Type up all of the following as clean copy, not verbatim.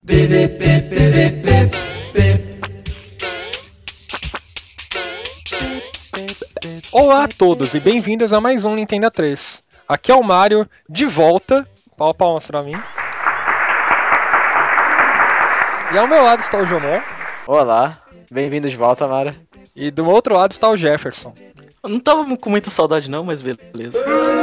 Olá a todos e bem-vindos a mais um Nintendo 3. Aqui é o Mario, de volta. Palmas pra mim. E ao meu lado está o Jomon. Olá, bem-vindo de volta, Mario. E do outro lado está o Jefferson. Eu não tava com muita saudade não, mas beleza.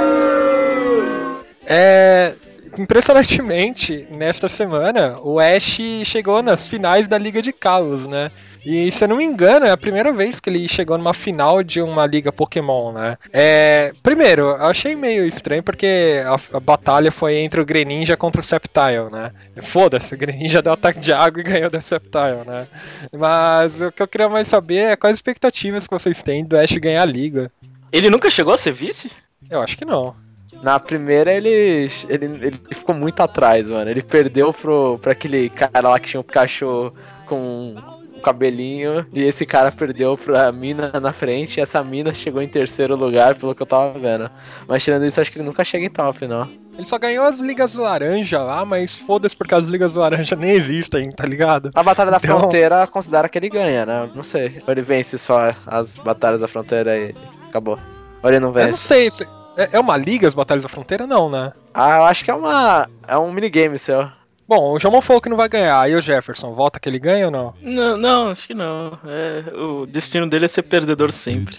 Impressionantemente, nesta semana, o Ash chegou nas finais da Liga de Kalos, né? E, se eu não me engano, é a primeira vez que ele chegou numa final de uma liga Pokémon, né? Primeiro, eu achei meio estranho porque a batalha foi entre o Greninja contra o Sceptile, né? Foda-se, o Greninja deu ataque de água e ganhou do Sceptile, né? Mas o que eu queria mais saber é quais expectativas que vocês têm do Ash ganhar a liga. Ele nunca chegou a ser vice? Eu acho que não. Na primeira ele ficou muito atrás, mano. Ele perdeu pra aquele cara lá que tinha um Pikachu com o cabelinho. E esse cara perdeu pra mina na frente. E essa mina chegou em terceiro lugar, pelo que eu tava vendo. Mas tirando isso, acho que ele nunca chega em top, não. Ele só ganhou as ligas laranja lá, mas foda-se porque as ligas laranja nem existem, tá ligado? A Batalha da Fronteira considera que ele ganha, né? Não sei. Ou ele vence só as batalhas da fronteira e acabou. Ou ele não vence. Eu não sei se... É uma liga as Batalhas da Fronteira? Não, né? Ah, eu acho que é um minigame seu. Bom, o Jomon falou que não vai ganhar. E o Jefferson, volta que ele ganha ou não? Não, acho que não. O destino dele é ser perdedor sempre.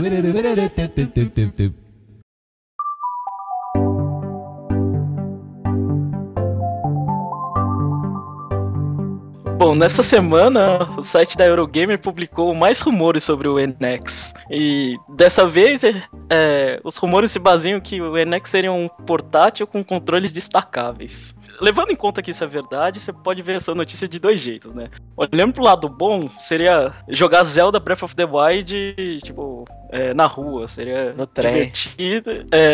Bom, nessa semana, o site da Eurogamer publicou mais rumores sobre o NX. E dessa vez, os rumores se baseiam que o NX seria um portátil com controles destacáveis. Levando em conta que isso é verdade, você pode ver essa notícia de dois jeitos, né? Olhando pro lado bom, seria jogar Zelda Breath of the Wild, tipo, na rua, seria no trem. Divertido.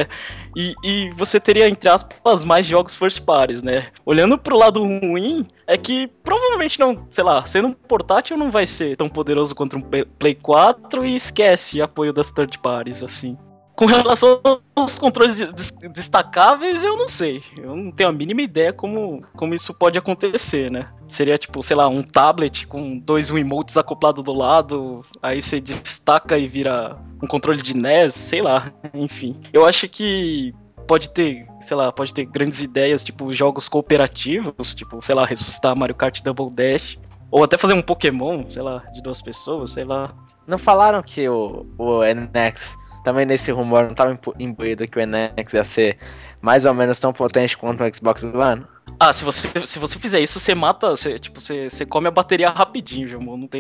E você teria, entre aspas, mais jogos first parties, né? Olhando pro lado ruim, é que provavelmente não, sei lá, sendo um portátil não vai ser tão poderoso quanto um Play 4 e esquece apoio das third parties, assim. Com relação aos controles destacáveis, eu não sei. Eu não tenho a mínima ideia como isso pode acontecer, né? Seria tipo, sei lá, um tablet com dois Wiimotes acoplados do lado, aí você destaca e vira um controle de NES, sei lá, enfim. Eu acho que pode ter grandes ideias, tipo jogos cooperativos, tipo, sei lá, ressuscitar Mario Kart Double Dash, ou até fazer um Pokémon, sei lá, de duas pessoas, sei lá. Não falaram que o NX... Também nesse rumor não estava imbuído que o NX ia ser mais ou menos tão potente quanto o Xbox One? Ah, se você fizer isso, você mata, você come a bateria rapidinho, Jamon. Não tem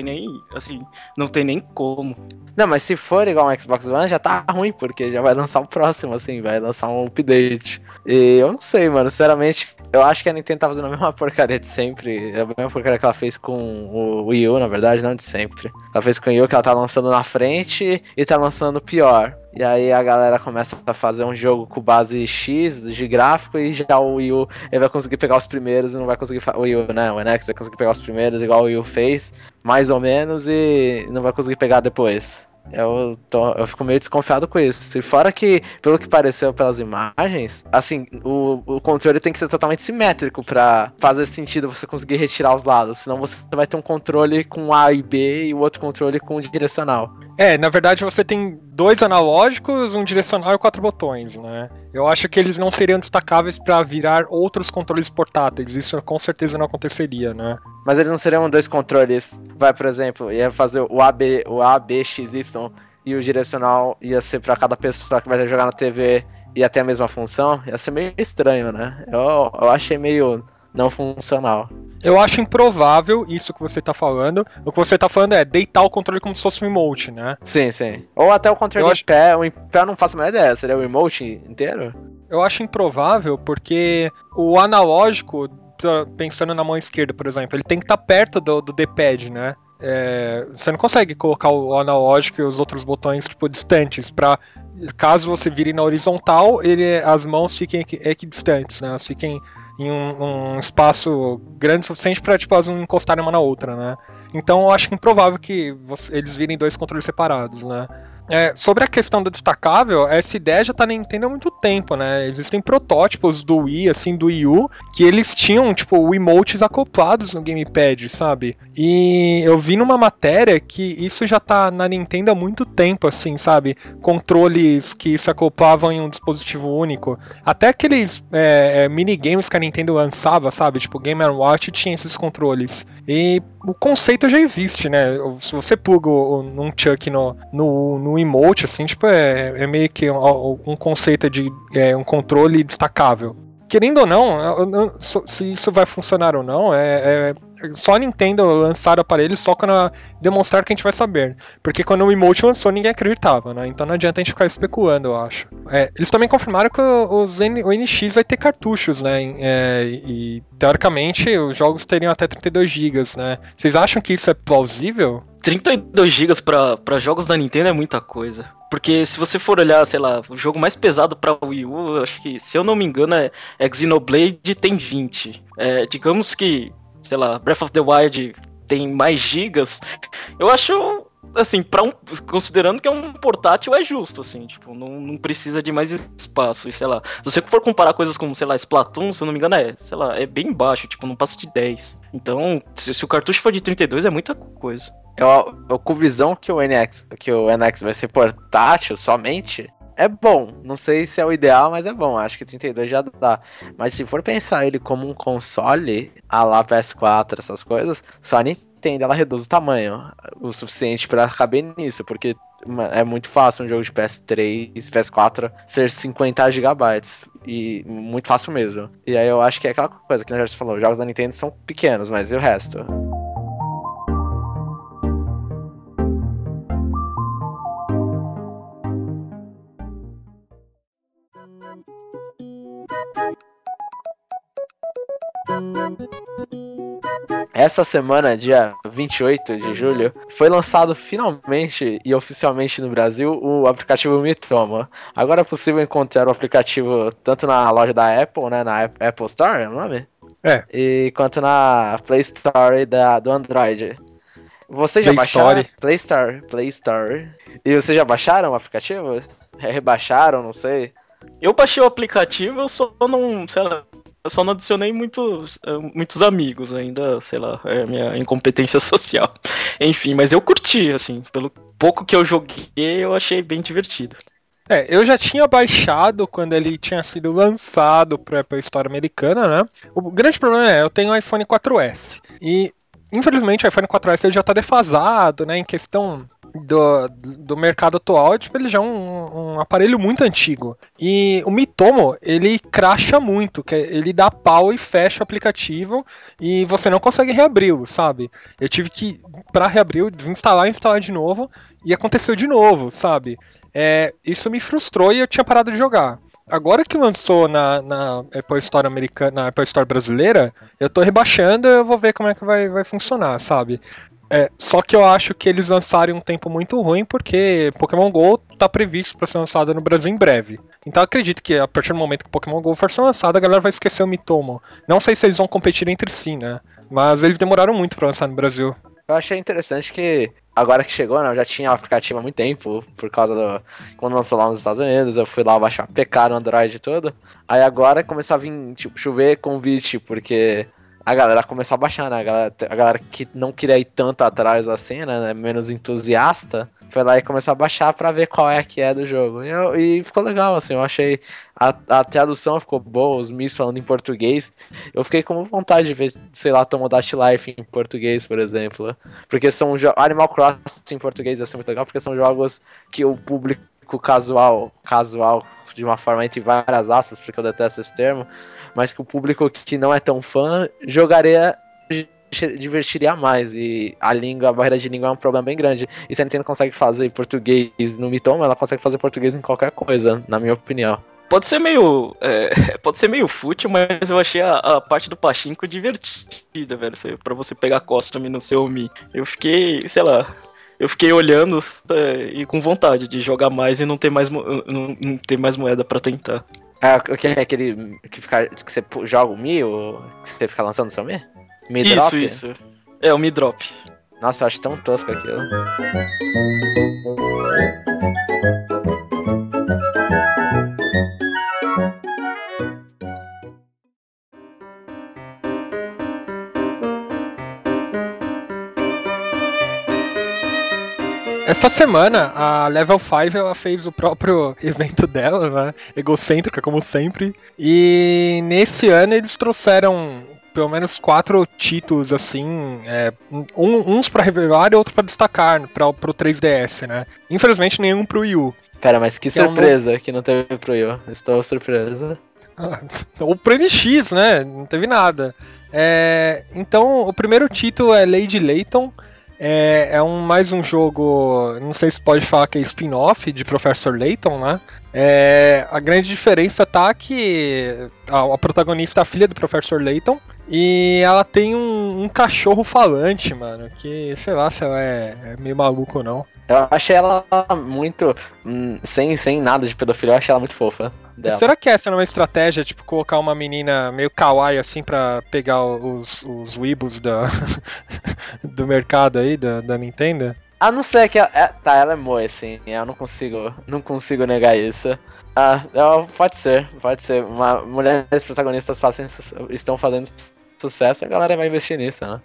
nem como. Não, mas se for igual um Xbox One, já tá ruim, porque já vai lançar o próximo, assim, vai lançar um update. E eu não sei, mano, sinceramente, eu acho que a Nintendo tá fazendo a mesma porcaria de sempre. É a mesma porcaria que ela fez com o Wii U, na verdade, não de sempre. Ela fez com o Wii U, que ela tá lançando na frente e tá lançando pior. E aí a galera começa a fazer um jogo com base X de gráfico e já o Wii U ele vai conseguir pegar os primeiros e não vai conseguir... O Wii U, né? O NX vai conseguir pegar os primeiros igual o Wii U fez, mais ou menos, e não vai conseguir pegar depois. Eu fico meio desconfiado com isso. E fora que, pelo que pareceu pelas imagens, assim, o controle tem que ser totalmente simétrico pra fazer sentido você conseguir retirar os lados. Senão você vai ter um controle com A e B e o outro controle com direcional. Na verdade você tem dois analógicos, um direcional e 4 botões, né? Eu acho que eles não seriam destacáveis pra virar outros controles portáteis. Isso com certeza não aconteceria, né? Mas eles não seriam dois controles. Vai, por exemplo, ia fazer o A, B, X, Y e o direcional ia ser pra cada pessoa que vai jogar na TV e ia ter a mesma função. Ia ser meio estranho, né? Eu achei meio não funcional. Eu acho improvável isso que você tá falando. O que você tá falando é deitar o controle como se fosse um emote, né? Sim. Ou até o controle em pé. O em pé eu não faço a menor ideia. Seria o emote inteiro? Eu acho improvável porque o analógico, pensando na mão esquerda, por exemplo, ele tem que estar perto do D-pad, né? Você não consegue colocar o analógico e os outros botões tipo distantes para caso você vire na horizontal, as mãos fiquem equidistantes, né? Elas fiquem em um espaço grande o suficiente para tipo, elas não encostarem uma na outra, né? Então eu acho improvável que eles virem dois controles separados, né? Sobre a questão do destacável, essa ideia já tá na Nintendo há muito tempo, né? Existem protótipos do Wii, assim, do Wii U, que eles tinham, tipo, emotes acoplados no gamepad, sabe? E eu vi numa matéria que isso já tá na Nintendo há muito tempo, assim, sabe? Controles que se acoplavam em um dispositivo único. Até aqueles minigames que a Nintendo lançava, sabe? Tipo, Game & Watch tinha esses controles. E o conceito já existe, né? Se você pluga um Chuck no emote, assim, tipo, é meio que um conceito de um controle destacável. Querendo ou não, se isso vai funcionar ou não, só a Nintendo lançar o aparelho só quando demonstrar que a gente vai saber. Porque quando o emote lançou, ninguém acreditava, né? Então não adianta a gente ficar especulando, eu acho. Eles também confirmaram que o NX vai ter cartuchos, né? E teoricamente os jogos teriam até 32 GB, né? Vocês acham que isso é plausível? 32 GB pra jogos da Nintendo é muita coisa. Porque se você for olhar, sei lá, o jogo mais pesado pra Wii U, eu acho que, se eu não me engano, é Xenoblade, tem 20. Digamos que, sei lá, Breath of the Wild tem mais gigas. Eu acho, assim, considerando que é um portátil, é justo, assim, tipo, não precisa de mais espaço. E sei lá, se você for comparar coisas como, sei lá, Splatoon, se eu não me engano, sei lá, é bem baixo, tipo, não passa de 10. Então, se o cartucho for de 32, é muita coisa. Com visão que o NX vai ser portátil somente, é bom. Não sei se é o ideal, mas é bom. Acho que 32 já dá. Mas se for pensar ele como um console, a lá PS4, essas coisas, só a Nintendo ela reduz o tamanho o suficiente pra caber nisso, porque é muito fácil um jogo de PS3 e PS4 ser 50 GB. E muito fácil mesmo. E aí eu acho que é aquela coisa que a gente falou, os jogos da Nintendo são pequenos, mas e o resto? Essa semana, dia 28 de julho, foi lançado finalmente e oficialmente no Brasil o aplicativo Mitoma. Agora é possível encontrar o aplicativo tanto na loja da Apple, né, na Apple Store, é o nome? E quanto na Play Store do Android. Vocês já baixaram? Play Store. E vocês já baixaram o aplicativo? Rebaixaram, não sei. Eu baixei o aplicativo, eu só não adicionei muitos amigos ainda, sei lá, é a minha incompetência social. Enfim, mas eu curti, assim, pelo pouco que eu joguei, eu achei bem divertido. Eu já tinha baixado quando ele tinha sido lançado para Apple Store americana, né? O grande problema eu tenho o iPhone 4S. E, infelizmente, o iPhone 4S ele já tá defasado, né? Em questão do mercado atual, tipo, ele já é um aparelho muito antigo. E o Mitomo, ele crasha muito, que ele dá pau e fecha o aplicativo e você não consegue reabri-lo, sabe? Eu tive que, pra reabrir, desinstalar e instalar de novo, e aconteceu de novo, sabe? Isso me frustrou e eu tinha parado de jogar. Agora que lançou na Apple Store americana, na Apple Store brasileira, eu tô rebaixando e eu vou ver como é que vai funcionar, sabe? Só que eu acho que eles lançaram em um tempo muito ruim, porque Pokémon GO tá previsto para ser lançado no Brasil em breve. Então eu acredito que a partir do momento que Pokémon GO for ser lançado, a galera vai esquecer o Mitomo. Não sei se eles vão competir entre si, né? Mas eles demoraram muito para lançar no Brasil. Eu achei interessante que agora que chegou, né, eu já tinha o aplicativo há muito tempo, por causa do... Quando lançou lá nos Estados Unidos, eu fui lá baixar o PK no Android e tudo. Aí agora começou a vir, tipo, chover convite, porque a galera começou a baixar, né? A galera que não queria ir tanto atrás assim, né? Menos entusiasta, foi lá e começou a baixar pra ver qual é que é do jogo. E ficou legal, assim, eu achei. A tradução ficou boa, os Miss falando em português. Eu fiquei com vontade de ver, sei lá, Tomodachi Life em português, por exemplo. Porque são Animal Crossing em português ia ser muito legal, porque são jogos que o público casual, de uma forma entre várias aspas, porque eu detesto esse termo, mas que o público que não é tão fã jogaria, divertiria mais. E a barreira de língua é um problema bem grande. E se a Nintendo consegue fazer português no Mitoma, ela consegue fazer português em qualquer coisa, na minha opinião. Pode ser meio fútil, mas eu achei a parte do pachinko divertida, velho. Pra você pegar costume no seu Mi. Eu fiquei, sei lá, olhando e com vontade de jogar mais e não ter mais moeda pra tentar. O que é aquele que você joga o Mi, ou que você fica lançando o seu Mi? Mi Drop? Isso. É, o Mi Drop. Nossa, eu acho tão tosco aquilo. Essa semana, a Level 5 ela fez o próprio evento dela, né? Egocêntrica, como sempre. E nesse ano eles trouxeram pelo menos 4 títulos, assim, uns pra revelar e outros pra destacar pro 3DS, né? Infelizmente nenhum pro Wii U. Cara, mas que surpresa que não teve pro Wii U. Estou surpreso. Ou pro NX, né? Não teve nada. Então, o primeiro título é Lady Layton. Mais um jogo, não sei se pode falar que é spin-off de Professor Layton, né? A grande diferença tá que a protagonista é a filha do Professor Layton e ela tem um cachorro falante, mano, que sei lá se ela é meio maluco ou não. Eu achei ela muito, sem nada de pedofilia, eu achei ela muito fofa. Dela. Será que essa não é uma estratégia, tipo, colocar uma menina meio kawaii assim pra pegar os weebos do mercado aí, da Nintendo? Ah, não sei, ela é moe, assim, eu não consigo negar isso. Pode ser. Mulheres protagonistas estão fazendo sucesso, a galera vai investir nisso, né?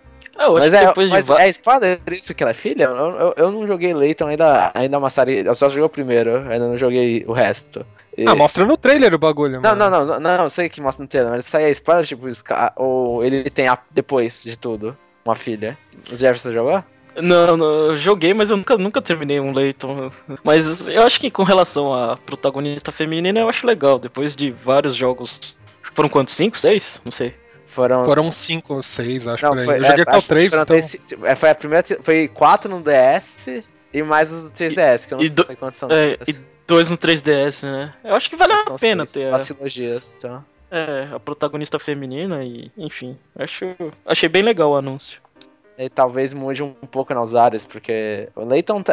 É spoiler isso que ela é filha? Eu não joguei Layton ainda uma série, eu só joguei o primeiro, ainda não joguei o resto. Mostra no trailer o bagulho, mano. Não, eu sei que mostra no trailer, mas isso aí é spoiler, tipo, ou ele tem depois de tudo, uma filha. O Jefferson jogou? Não, eu joguei, mas eu nunca terminei um Layton. Mas eu acho que com relação à protagonista feminina, eu acho legal, depois de vários jogos. Foram quantos? 5, 6? Não sei. Foram 5 ou 6, acho que eu joguei até o 3, então... Foi a primeira, foi 4 no DS e mais os do 3DS, que eu não sei quantos são. E 2 no 3DS, né? Eu acho que vale a pena ter vacilogias, então. a protagonista feminina e, enfim, achei bem legal o anúncio. E talvez mude um pouco nas áreas, porque o Layton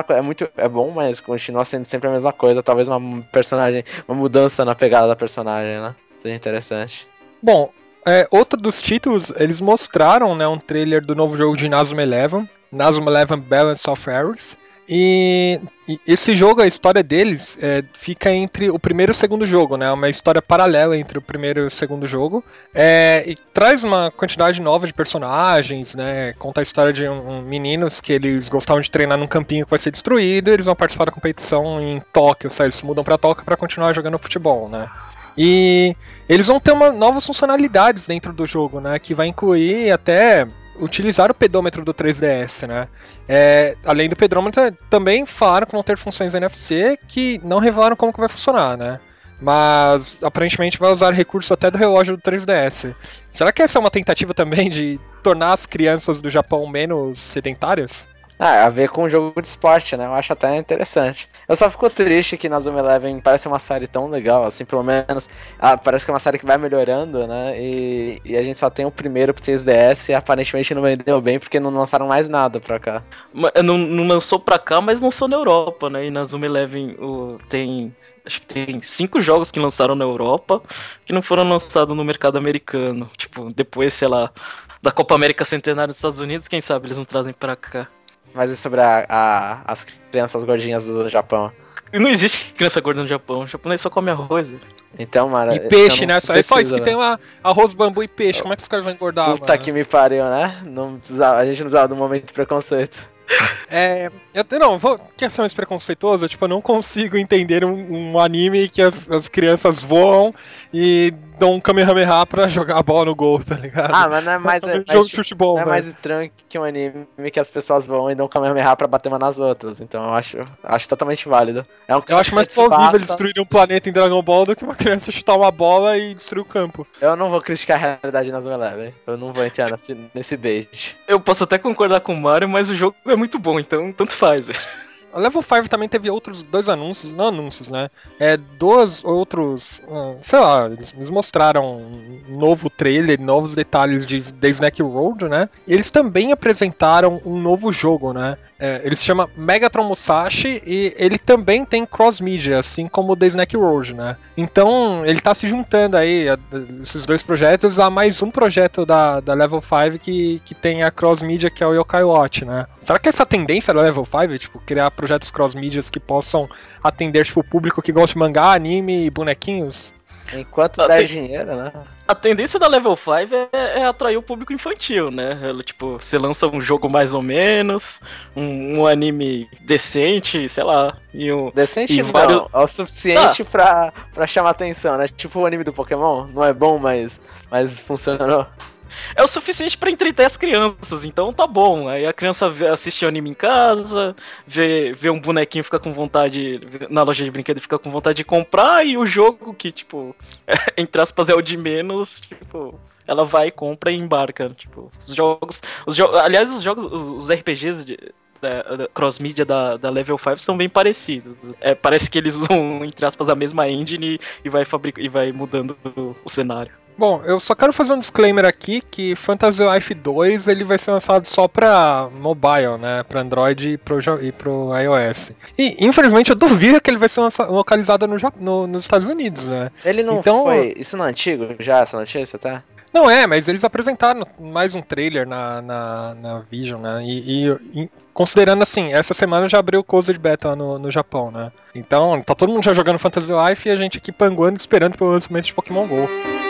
é bom, mas continua sendo sempre a mesma coisa. Talvez uma mudança na pegada da personagem, né? Seja interessante. Bom, outro dos títulos, eles mostraram, né, um trailer do novo jogo de Nazuma Eleven Balance of Errors. E esse jogo, a história deles fica entre o primeiro e o segundo jogo, né? Uma história paralela entre o primeiro e o segundo jogo. E traz uma quantidade nova de personagens, né? Conta a história de meninos que eles gostavam de treinar num campinho que vai ser destruído. E eles vão participar da competição em Tóquio, eles se mudam pra Tóquio pra continuar jogando futebol, né? E eles vão ter novas funcionalidades dentro do jogo, né? Que vai incluir até utilizar o pedômetro do 3DS, né? Além do pedômetro, também falaram que vão ter funções NFC que não revelaram como que vai funcionar, né? Mas aparentemente vai usar recursos até do relógio do 3DS. Será que essa é uma tentativa também de tornar as crianças do Japão menos sedentárias? A ver com um jogo de esporte, né? Eu acho até interessante. Eu só fico triste que Nazuma Eleven parece uma série tão legal, assim, pelo menos. Parece que é uma série que vai melhorando, né? E a gente só tem o primeiro pro 3DS e aparentemente não vendeu bem porque não lançaram mais nada pra cá. Não lançou pra cá, mas lançou na Europa, né? E Nazuma Eleven acho que tem 5 jogos que lançaram na Europa que não foram lançados no mercado americano. Tipo, depois, sei lá, da Copa América Centenária dos Estados Unidos, quem sabe eles não trazem pra cá. Mas e sobre as crianças gordinhas do Japão? Não existe criança gorda no Japão. O japonês só come arroz. Então, mano... E peixe, né? Só isso que tem lá, arroz, bambu e peixe. Como é que os caras vão engordar, Puta mano? Que me pariu, né? A gente não precisava do momento de preconceito. Quer ser mais preconceituoso? Tipo, eu não consigo entender um anime que as crianças voam e dão um Kamehameha pra jogar a bola no gol, tá ligado? Mas não é mais... jogo de futebol, não é mais estranho que um anime que as pessoas vão e dão um Kamehameha pra bater uma nas outras. Então eu acho totalmente válido. Eu acho mais plausível eles destruírem um planeta em Dragon Ball do que uma criança chutar uma bola e destruir o campo. Eu não vou criticar a realidade nas Eleven. Eu não vou entrar nesse bait. Eu posso até concordar com o Mario, mas o jogo é muito bom, então tanto faz. A Level 5 também teve outros 2 anúncios, não anúncios, né? 2 outros, sei lá, eles mostraram um novo trailer, novos detalhes de The Snack Road, né? E eles também apresentaram um novo jogo, né? Ele se chama Megatron Musashi e ele também tem cross-media, assim como o The Snack Road, né? Então ele tá se juntando aí, esses dois projetos, a mais um projeto da Level 5 que tem a cross-media, que é o Yokai Watch, né? Será que essa tendência da Level 5, tipo, criar projetos cross-medias que possam atender, tipo, o público que gosta de mangá, anime e bonequinhos? Enquanto der dinheiro, né? A tendência da Level 5 é atrair o público infantil, né? Tipo, você lança um jogo mais ou menos, um anime decente, sei lá. Decente não, vários... é o suficiente pra chamar atenção, né? Tipo o anime do Pokémon, não é bom, mas funcionou. É o suficiente pra entreter as crianças, então tá bom. Aí a criança assiste o anime em casa, vê um bonequinho, fica com vontade, na loja de brinquedo, fica com vontade de comprar, e o jogo que, tipo, entre aspas, é o de menos, tipo, ela vai, compra e embarca. Tipo, aliás, os RPGs da cross-media da Level 5 são bem parecidos. Parece que eles usam, entre aspas, a mesma engine e vai mudando o cenário. Bom, eu só quero fazer um disclaimer aqui que Fantasy Life 2 ele vai ser lançado só pra mobile, né? Pra Android e pro iOS. E, infelizmente, eu duvido que ele vai ser localizado nos Estados Unidos, né? Ele não foi... Isso não é antigo já, essa notícia, tá? Não mas eles apresentaram mais um trailer na Vision, né? E considerando assim, essa semana já abriu o Closed Beta no Japão, né? Então, tá todo mundo já jogando Fantasy Life e a gente aqui panguando, esperando pelo lançamento de Pokémon GO.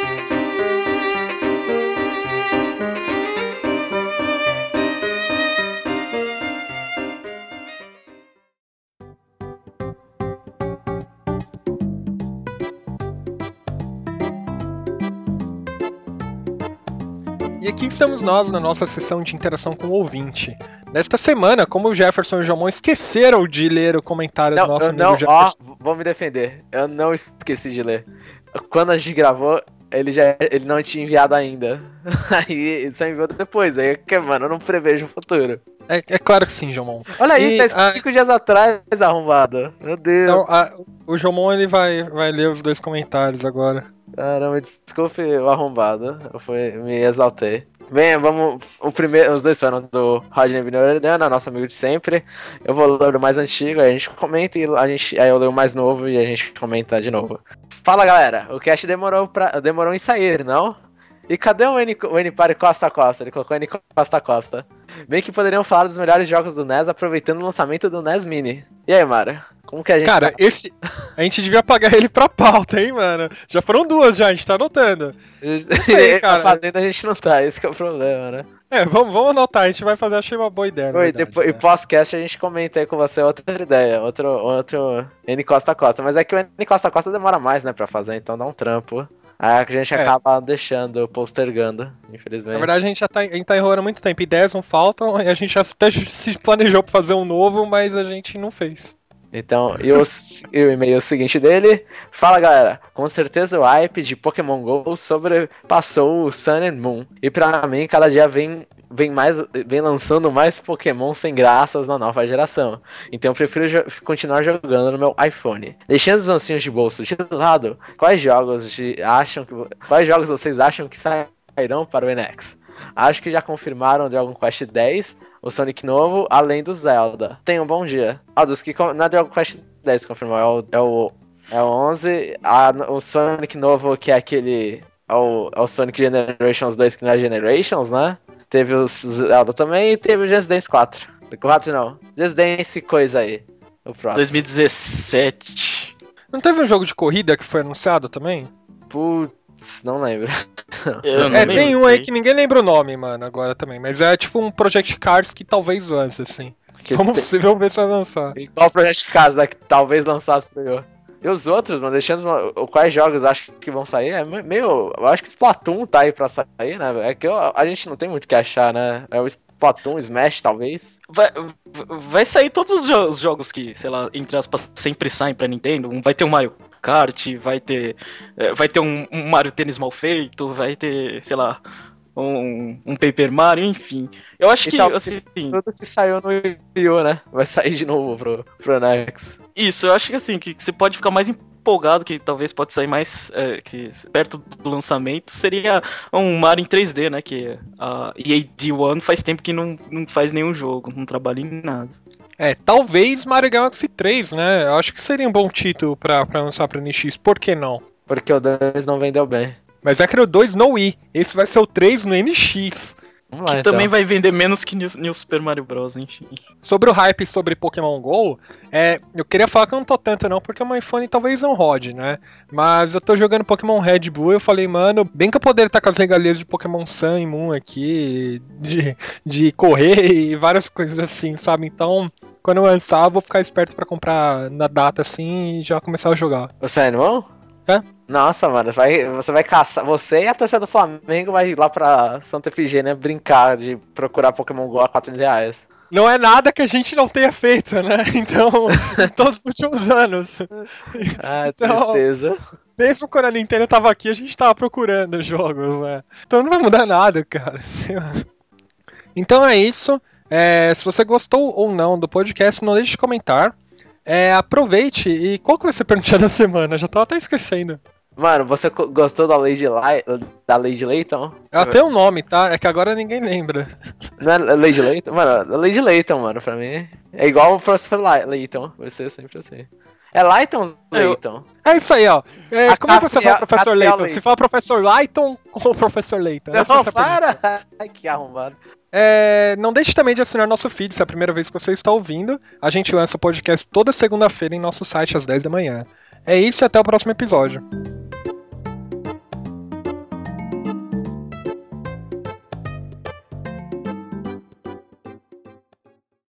E aqui estamos nós na nossa sessão de interação com o ouvinte. Nesta semana, como o Jefferson e o Jomon esqueceram de ler o comentário do nosso amigo Jefferson... Vou me defender. Eu não esqueci de ler. Quando a gente gravou, ele não tinha enviado ainda. Aí ele só enviou depois. Aí, mano, eu não prevejo o futuro. É claro que sim, Jomon. Olha aí, tá 5 dias atrás, arrombado. Meu Deus. Então, o Jomon ele vai ler os dois comentários agora. Caramba, desculpe o arrombado. Me exaltei. Bem, vamos. Os dois foram do Rodney Vinoriana, nosso amigo de sempre. Eu vou ler o mais antigo, aí a gente comenta e aí eu leio o mais novo e a gente comenta de novo. Fala galera, o cast demorou em sair, não? E cadê o N-Party Costa a Costa? Ele colocou N Costa a Costa. Bem que poderiam falar dos melhores jogos do NES aproveitando o lançamento do NES Mini. E aí, Mara? Como que a gente... Cara, a gente devia pagar ele pra pauta, hein, mano? Já foram 2 já, a gente tá anotando. Não sei, cara. Na fazenda a gente não tá, esse que é o problema, né? Vamos anotar, a gente vai fazer, achei uma boa ideia. E pós-cast a gente comenta aí com você outra ideia, outro N Costa a Costa. Mas é que o N Costa a Costa demora mais, né, pra fazer, então dá um trampo. Aí a gente acaba deixando, postergando, infelizmente. Na verdade, a gente tá enrolando muito tempo. Ideias não faltam, e a gente até se planejou pra fazer um novo, mas a gente não fez. Então, e o e-mail seguinte dele: fala galera, com certeza o hype de Pokémon GO sobrepassou o Sun and Moon. E pra mim, cada dia vem lançando mais Pokémon sem graças na nova geração. Então eu prefiro continuar jogando no meu iPhone. Deixando os ancinhos de bolso de lado, quais jogos vocês acham que sairão para o NX? Acho que já confirmaram Dragon Quest X, o Sonic novo, além do Zelda. Tenha um bom dia. Dos que não é Dragon Quest X confirmou, é o 11, o Sonic novo, que é aquele... É o Sonic Generations 2, que não é Generations, né? Teve o Zelda também e teve o Just Dance 4. 4 não. Just Dance coisa aí. O próximo. 2017. Não teve um jogo de corrida que foi anunciado também? Putz, não lembro. Tem um aí que ninguém lembra o nome, mano, agora também. Mas é tipo um Project Cars que talvez lance, assim. Vamos ver se vai lançar. E qual Project Cars, né, que talvez lançasse melhor? E os outros, mano, deixando quais jogos acho que vão sair, eu acho que Splatoon tá aí pra sair, né? É que a gente não tem muito o que achar, né? É o Splatoon, Smash, talvez. Vai sair todos os jogos que, sei lá, entre aspas, sempre saem pra Nintendo. Vai ter um Mario Kart, vai ter um Mario Tênis mal feito, vai ter, sei lá, um Paper Mario, enfim. Eu acho que, assim... Tudo que saiu no Wii U, né? Vai sair de novo pro NX. Isso, eu acho que assim, que você pode ficar mais empolgado, que talvez pode sair mais que perto do lançamento, seria um Mario em 3D, né? Que a EA D1 faz tempo que não faz nenhum jogo, não trabalha em nada. Talvez Mario Galaxy 3, né? Eu acho que seria um bom título pra lançar pra NX, por que não? Porque o 2 não vendeu bem. Mas é que o 2 no Wii, esse vai ser o 3 no NX. Vamos lá, Que então. também vai vender menos que New Super Mario Bros, enfim. Sobre o hype sobre Pokémon GO, eu queria falar que eu não tô tanto não, porque o meu iPhone talvez não rode, né? Mas eu tô jogando Pokémon Red Blue e eu falei, mano, bem que eu poderia estar com as regalias de Pokémon Sun e Moon aqui, de correr e várias coisas assim, sabe? Então, quando eu lançar, eu vou ficar esperto pra comprar na data assim e já começar a jogar. Você é irmão? É? Nossa, mano, você vai caçar. Você e a torcida do Flamengo vai lá pra Santa Efigênia brincar de procurar Pokémon GO a R$400. Não é nada que a gente não tenha feito, né? Então, todos os últimos anos. Ah, Então, tristeza. Mesmo quando a Nintendo tava aqui, a gente tava procurando jogos, né? Então não vai mudar nada, cara. Então é isso. Se você gostou ou não do podcast, não deixe de comentar. Aproveite. E qual que vai ser a pergunta da semana? Já tava até esquecendo. Mano, você gostou da Lady Layton? Ela tem um nome, tá? É que agora ninguém lembra. Não é Lady Layton? Mano, a Lady Layton, mano, pra mim é igual o Professor Layton. Vai ser sempre assim. É Layton ou Layton? É isso aí, ó. Como é que você fala Professor Layton? Layton. Você fala Professor Layton ou Professor Layton? Não, Essa é a pergunta. para! Ai, que arrombado. Não deixe também de assinar nosso feed, se é a primeira vez que você está ouvindo. A gente lança o podcast toda segunda-feira em nosso site às 10 da manhã. É isso e até o próximo episódio.